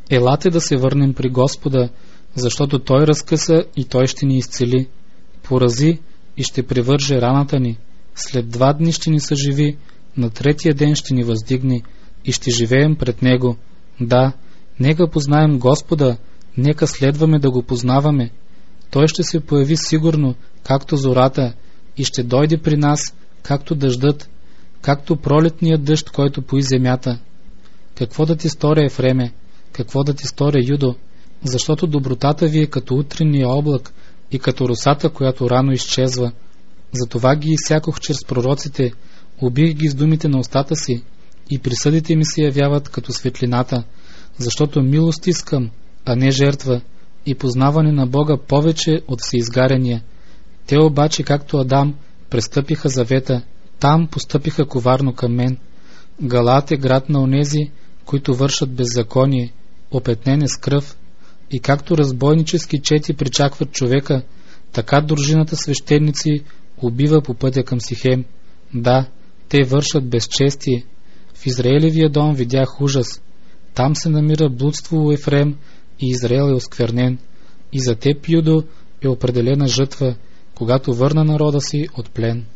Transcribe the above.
Елате да се върнем при Господа, защото Той разкъса и Той ще ни изцели. Порази и ще привърже раната ни. След 2 дни ще ни съживи, на 3-тия ден ще ни въздигне и ще живеем пред Него. Да, нека познаем Господа, нека следваме да го познаваме. Той ще се появи сигурно, както зората, и ще дойде при нас, както дъждът, както пролетният дъжд, който пои земята. Какво да ти сторя, Ефреме? Какво да ти сторя, Юдо? Защото добротата ви е като утренния облак и като росата, която рано изчезва. Затова ги изсякох чрез пророците, убих ги с думите на устата си, и присъдите ми се явяват като светлината, защото милост искам, а не жертва, и познаване на Бога повече от всеизгаряния. Те обаче, както Адам, престъпиха завета, там постъпиха коварно към мен. Галаат е град на онези, които вършат беззаконие, опетнен е с кръв, и както разбойнически чети причакват човека, така дружината свещеници убива по пътя към Сихем. Да, те вършат безчестие. В Израелевия дом видях ужас. Там се намира блудство у Ефрем и Израел е осквернен. И за теб, Юдо, е определена жътва, когато върна народа си от плен.